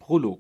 Prolog.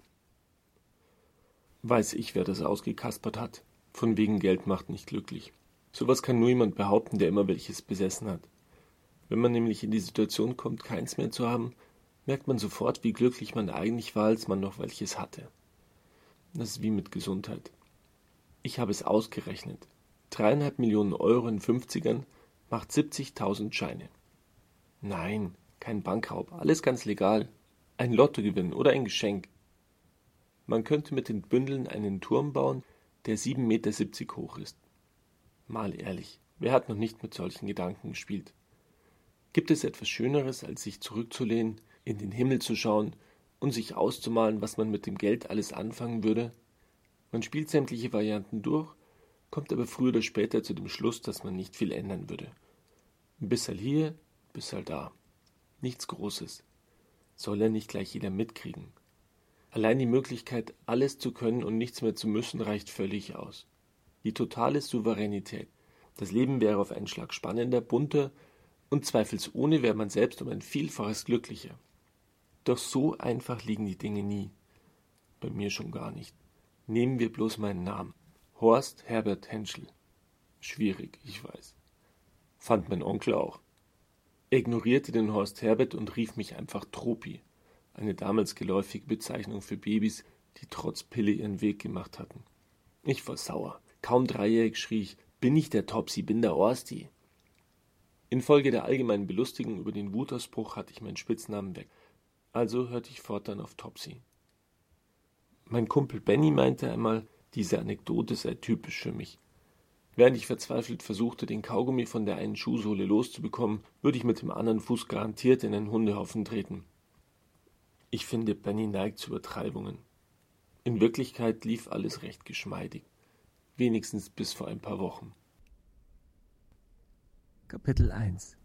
Weiß ich, wer das ausgekaspert hat. Von wegen Geld macht nicht glücklich. Sowas kann nur jemand behaupten, der immer welches besessen hat. Wenn man nämlich in die Situation kommt, keins mehr zu haben, merkt man sofort, wie glücklich man eigentlich war, als man noch welches hatte. Das ist wie mit Gesundheit. Ich habe es ausgerechnet. 3,5 Millionen Euro in 50ern macht 70.000 Scheine. Nein, kein Bankraub, alles ganz legal. Ein Lottogewinn oder ein Geschenk. Man könnte mit den Bündeln einen Turm bauen, der 7,70 Meter hoch ist. Mal ehrlich, wer hat noch nicht mit solchen Gedanken gespielt? Gibt es etwas Schöneres, als sich zurückzulehnen, in den Himmel zu schauen und sich auszumalen, was man mit dem Geld alles anfangen würde? Man spielt sämtliche Varianten durch, kommt aber früher oder später zu dem Schluss, dass man nicht viel ändern würde. Ein bisschen hier, ein bisschen da. Nichts Großes. Soll ja nicht gleich jeder mitkriegen. Allein die Möglichkeit, alles zu können und nichts mehr zu müssen, reicht völlig aus. Die totale Souveränität. Das Leben wäre auf einen Schlag spannender, bunter und zweifelsohne wäre man selbst um ein Vielfaches glücklicher. Doch so einfach liegen die Dinge nie. Bei mir schon gar nicht. Nehmen wir bloß meinen Namen. Horst Herbert Henschel. Schwierig, ich weiß. Fand mein Onkel auch. Er ignorierte den Horst Herbert und rief mich einfach Tropi. Eine damals geläufige Bezeichnung für Babys, die trotz Pille ihren Weg gemacht hatten. Ich war sauer. Kaum dreijährig schrie ich, bin ich der Topsi, bin der Horsti. Infolge der allgemeinen Belustigung über den Wutausbruch hatte ich meinen Spitznamen weg. Also hörte ich fortan auf Topsi. Mein Kumpel Benny meinte einmal, diese Anekdote sei typisch für mich. Während ich verzweifelt versuchte, den Kaugummi von der einen Schuhsohle loszubekommen, würde ich mit dem anderen Fuß garantiert in einen Hundehaufen treten. Ich finde, Benny neigt zu Übertreibungen. In Wirklichkeit lief alles recht geschmeidig. Wenigstens bis vor ein paar Wochen. Kapitel 1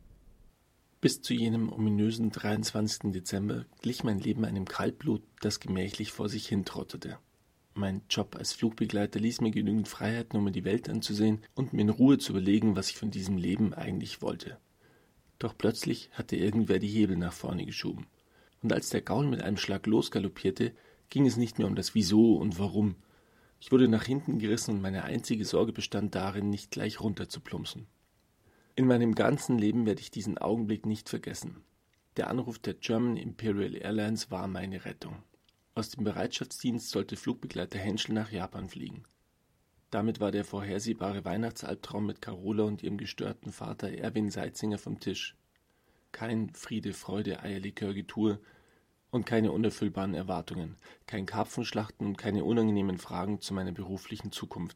Bis zu jenem ominösen 23. Dezember glich mein Leben einem Kaltblut, das gemächlich vor sich hintrottete. Mein Job als Flugbegleiter ließ mir genügend Freiheiten, um mir die Welt anzusehen und mir in Ruhe zu überlegen, was ich von diesem Leben eigentlich wollte. Doch plötzlich hatte irgendwer die Hebel nach vorne geschoben. Und als der Gaul mit einem Schlag losgaloppierte, ging es nicht mehr um das Wieso und Warum. Ich wurde nach hinten gerissen und meine einzige Sorge bestand darin, nicht gleich runterzuplumpsen. In meinem ganzen Leben werde ich diesen Augenblick nicht vergessen. Der Anruf der German Imperial Airlines war meine Rettung. Aus dem Bereitschaftsdienst sollte Flugbegleiter Henschel nach Japan fliegen. Damit war der vorhersehbare Weihnachtsalbtraum mit Carola und ihrem gestörten Vater Erwin Seitzinger vom Tisch. Kein Friede, Freude, Eierlikör-Getue und keine unerfüllbaren Erwartungen, kein Karpfenschlachten und keine unangenehmen Fragen zu meiner beruflichen Zukunft.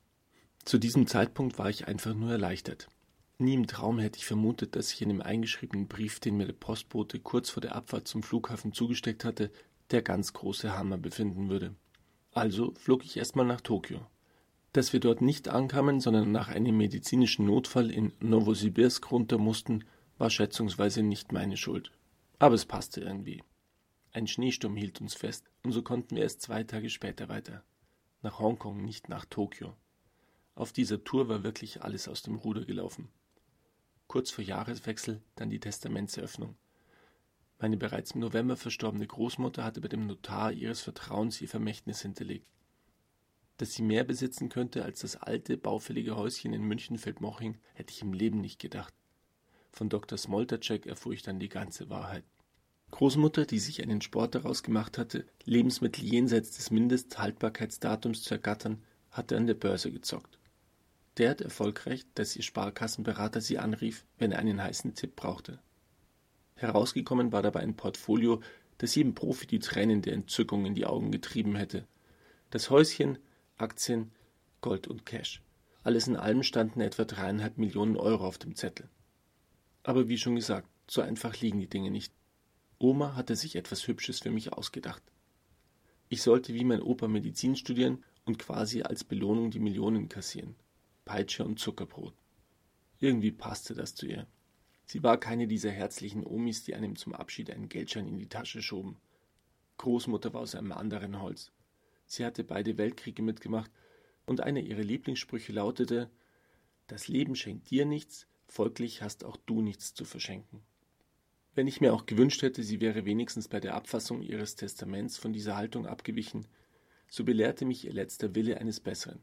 Zu diesem Zeitpunkt war ich einfach nur erleichtert. Nie im Traum hätte ich vermutet, dass sich in dem eingeschriebenen Brief, den mir der Postbote kurz vor der Abfahrt zum Flughafen zugesteckt hatte, der ganz große Hammer befinden würde. Also flog ich erstmal nach Tokio. Dass wir dort nicht ankamen, sondern nach einem medizinischen Notfall in Novosibirsk runter mussten, war schätzungsweise nicht meine Schuld. Aber es passte irgendwie. Ein Schneesturm hielt uns fest, und so konnten wir erst 2 Tage später weiter. Nach Hongkong, nicht nach Tokio. Auf dieser Tour war wirklich alles aus dem Ruder gelaufen. Kurz vor Jahreswechsel dann die Testamentseröffnung. Meine bereits im November verstorbene Großmutter hatte bei dem Notar ihres Vertrauens ihr Vermächtnis hinterlegt. Dass sie mehr besitzen könnte als das alte, baufällige Häuschen in München-Feldmoching, hätte ich im Leben nicht gedacht. Von Dr. Smolterczek erfuhr ich dann die ganze Wahrheit. Großmutter, die sich einen Sport daraus gemacht hatte, Lebensmittel jenseits des Mindesthaltbarkeitsdatums zu ergattern, hatte an der Börse gezockt. Derart erfolgreich, dass ihr Sparkassenberater sie anrief, wenn er einen heißen Tipp brauchte. Herausgekommen war dabei ein Portfolio, das jedem Profi die Tränen der Entzückung in die Augen getrieben hätte. Das Häuschen, Aktien, Gold und Cash. Alles in allem standen etwa 3,5 Millionen Euro auf dem Zettel. Aber wie schon gesagt, so einfach liegen die Dinge nicht. Oma hatte sich etwas Hübsches für mich ausgedacht. Ich sollte wie mein Opa Medizin studieren und quasi als Belohnung die Millionen kassieren. Peitsche und Zuckerbrot. Irgendwie passte das zu ihr. Sie war keine dieser herzlichen Omis, die einem zum Abschied einen Geldschein in die Tasche schoben. Großmutter war aus einem anderen Holz. Sie hatte beide Weltkriege mitgemacht und einer ihrer Lieblingssprüche lautete: Das Leben schenkt dir nichts, folglich hast auch du nichts zu verschenken. Wenn ich mir auch gewünscht hätte, sie wäre wenigstens bei der Abfassung ihres Testaments von dieser Haltung abgewichen, so belehrte mich ihr letzter Wille eines Besseren.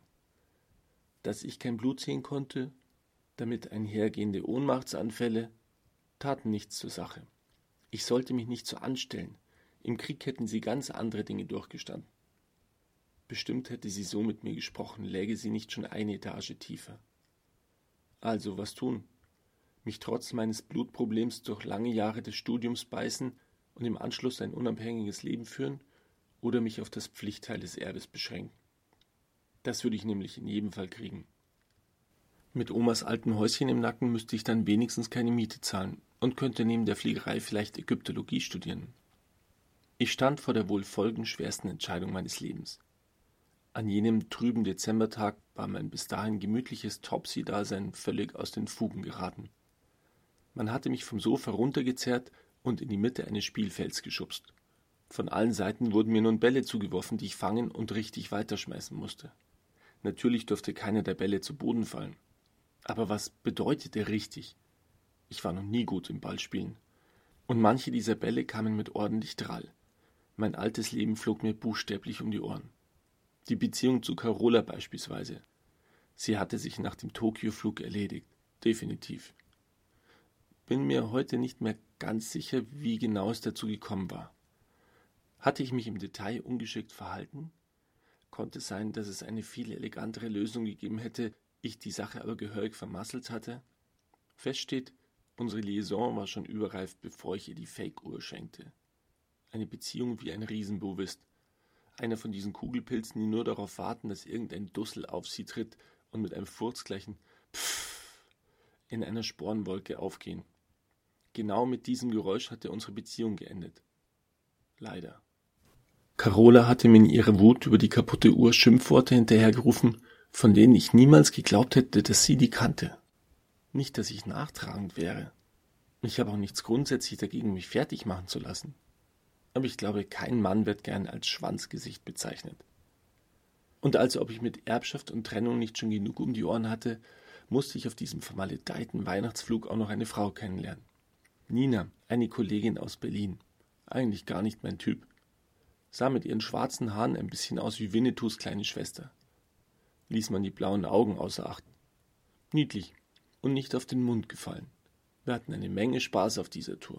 Dass ich kein Blut sehen konnte, damit einhergehende Ohnmachtsanfälle, taten nichts zur Sache. Ich sollte mich nicht so anstellen. Im Krieg hätten sie ganz andere Dinge durchgestanden. Bestimmt hätte sie so mit mir gesprochen, läge sie nicht schon eine Etage tiefer. Also, was tun? Mich trotz meines Blutproblems durch lange Jahre des Studiums beißen und im Anschluss ein unabhängiges Leben führen oder mich auf das Pflichtteil des Erbes beschränken? Das würde ich nämlich in jedem Fall kriegen. Mit Omas alten Häuschen im Nacken müsste ich dann wenigstens keine Miete zahlen und könnte neben der Fliegerei vielleicht Ägyptologie studieren. Ich stand vor der wohl folgenschwersten Entscheidung meines Lebens. An jenem trüben Dezembertag war mein bis dahin gemütliches Topsy-Dasein völlig aus den Fugen geraten. Man hatte mich vom Sofa runtergezerrt und in die Mitte eines Spielfelds geschubst. Von allen Seiten wurden mir nun Bälle zugeworfen, die ich fangen und richtig weiterschmeißen musste. Natürlich durfte keiner der Bälle zu Boden fallen. Aber was bedeutete richtig? Ich war noch nie gut im Ballspielen. Und manche dieser Bälle kamen mit ordentlich Drall. Mein altes Leben flog mir buchstäblich um die Ohren. Die Beziehung zu Carola beispielsweise. Sie hatte sich nach dem Tokio-Flug erledigt. Definitiv. Bin mir heute nicht mehr ganz sicher, wie genau es dazu gekommen war. Hatte ich mich im Detail ungeschickt verhalten? Konnte sein, dass es eine viel elegantere Lösung gegeben hätte, ich die Sache aber gehörig vermasselt hatte? Fest steht, unsere Liaison war schon überreif, bevor ich ihr die Fake-Uhr schenkte. Eine Beziehung wie ein Riesenbouvist. Einer von diesen Kugelpilzen, die nur darauf warten, dass irgendein Dussel auf sie tritt und mit einem furzgleichen Pfff in einer Sporenwolke aufgehen. Genau mit diesem Geräusch hatte unsere Beziehung geendet. Leider. Carola hatte mir in ihrer Wut über die kaputte Uhr Schimpfworte hinterhergerufen, von denen ich niemals geglaubt hätte, dass sie die kannte. Nicht, dass ich nachtragend wäre. Ich habe auch nichts grundsätzlich dagegen, mich fertig machen zu lassen. Aber ich glaube, kein Mann wird gern als Schwanzgesicht bezeichnet. Und als ob ich mit Erbschaft und Trennung nicht schon genug um die Ohren hatte, musste ich auf diesem vermaledeiten Weihnachtsflug auch noch eine Frau kennenlernen. Nina, eine Kollegin aus Berlin. Eigentlich gar nicht mein Typ. Sah mit ihren schwarzen Haaren ein bisschen aus wie Winnetous kleine Schwester. Ließ man die blauen Augen außer Acht. Niedlich und nicht auf den Mund gefallen. Wir hatten eine Menge Spaß auf dieser Tour.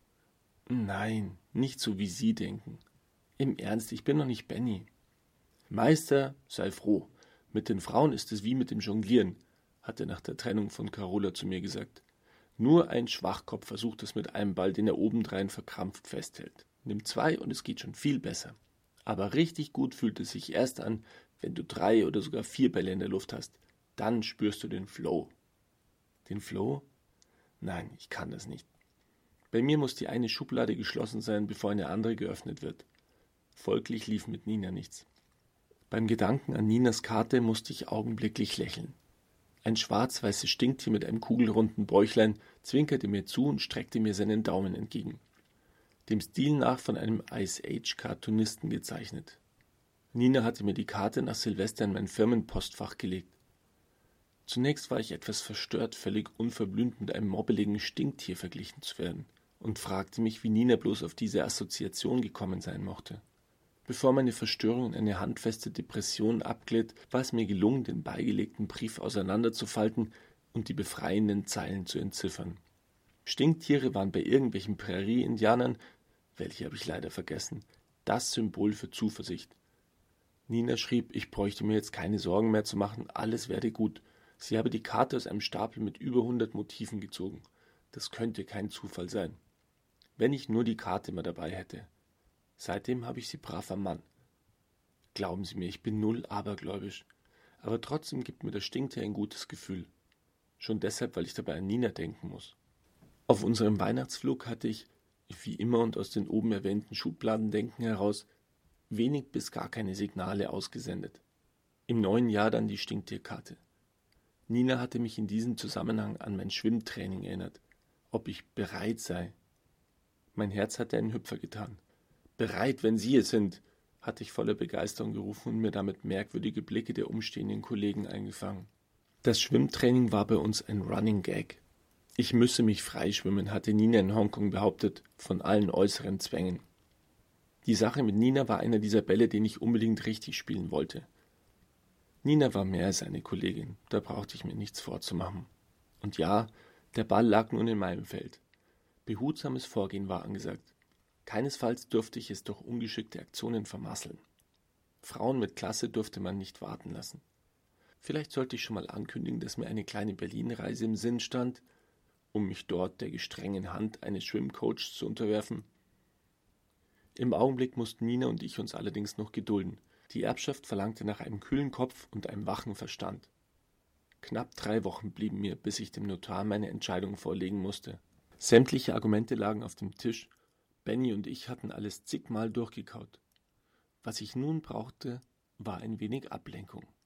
Nein, nicht so wie Sie denken. Im Ernst, ich bin noch nicht Benny. Meister, sei froh. Mit den Frauen ist es wie mit dem Jonglieren, hat er nach der Trennung von Carola zu mir gesagt. Nur ein Schwachkopf versucht es mit einem Ball, den er obendrein verkrampft festhält. Nimm 2 und es geht schon viel besser. Aber richtig gut fühlt es sich erst an, wenn du 3 oder sogar 4 Bälle in der Luft hast. Dann spürst du den Flow. Den Flow? Nein, ich kann das nicht. Bei mir muss die eine Schublade geschlossen sein, bevor eine andere geöffnet wird. Folglich lief mit Nina nichts. Beim Gedanken an Ninas Karte musste ich augenblicklich lächeln. Ein schwarz-weißes Stinktier mit einem kugelrunden Bäuchlein zwinkerte mir zu und streckte mir seinen Daumen entgegen. Dem Stil nach von einem Ice-Age-Cartoonisten gezeichnet. Nina hatte mir die Karte nach Silvester in mein Firmenpostfach gelegt. Zunächst war ich etwas verstört, völlig unverblümt mit einem mobbeligen Stinktier verglichen zu werden und fragte mich, wie Nina bloß auf diese Assoziation gekommen sein mochte. Bevor meine Verstörung in eine handfeste Depression abglitt, war es mir gelungen, den beigelegten Brief auseinanderzufalten und die befreienden Zeilen zu entziffern. Stinktiere waren bei irgendwelchen Prärie-Indianern, welche habe ich leider vergessen, das Symbol für Zuversicht. Nina schrieb, ich bräuchte mir jetzt keine Sorgen mehr zu machen, alles werde gut. Sie habe die Karte aus einem Stapel mit über 100 Motiven gezogen. Das könnte kein Zufall sein. Wenn ich nur die Karte mal dabei hätte. Seitdem habe ich sie brav am Mann. Glauben Sie mir, ich bin null abergläubisch. Aber trotzdem gibt mir das Stinktier ein gutes Gefühl. Schon deshalb, weil ich dabei an Nina denken muss. Auf unserem Weihnachtsflug hatte ich, wie immer und aus den oben erwähnten Schubladendenken heraus, wenig bis gar keine Signale ausgesendet. Im neuen Jahr dann die Stinktierkarte. Nina hatte mich in diesem Zusammenhang an mein Schwimmtraining erinnert, ob ich bereit sei. Mein Herz hatte einen Hüpfer getan. Bereit, wenn Sie es sind, hatte ich voller Begeisterung gerufen und mir damit merkwürdige Blicke der umstehenden Kollegen eingefangen. Das Schwimmtraining war bei uns ein Running Gag. Ich müsse mich freischwimmen, hatte Nina in Hongkong behauptet, von allen äußeren Zwängen. Die Sache mit Nina war einer dieser Bälle, den ich unbedingt richtig spielen wollte. Nina war mehr als eine Kollegin, da brauchte ich mir nichts vorzumachen. Und ja, der Ball lag nun in meinem Feld. Behutsames Vorgehen war angesagt. Keinesfalls durfte ich es durch ungeschickte Aktionen vermasseln. Frauen mit Klasse durfte man nicht warten lassen. Vielleicht sollte ich schon mal ankündigen, dass mir eine kleine Berlin-Reise im Sinn stand, um mich dort der gestrengen Hand eines Schwimmcoaches zu unterwerfen. Im Augenblick mussten Nina und ich uns allerdings noch gedulden. Die Erbschaft verlangte nach einem kühlen Kopf und einem wachen Verstand. Knapp 3 Wochen blieben mir, bis ich dem Notar meine Entscheidung vorlegen musste. Sämtliche Argumente lagen auf dem Tisch. Benny und ich hatten alles zigmal durchgekaut. Was ich nun brauchte, war ein wenig Ablenkung.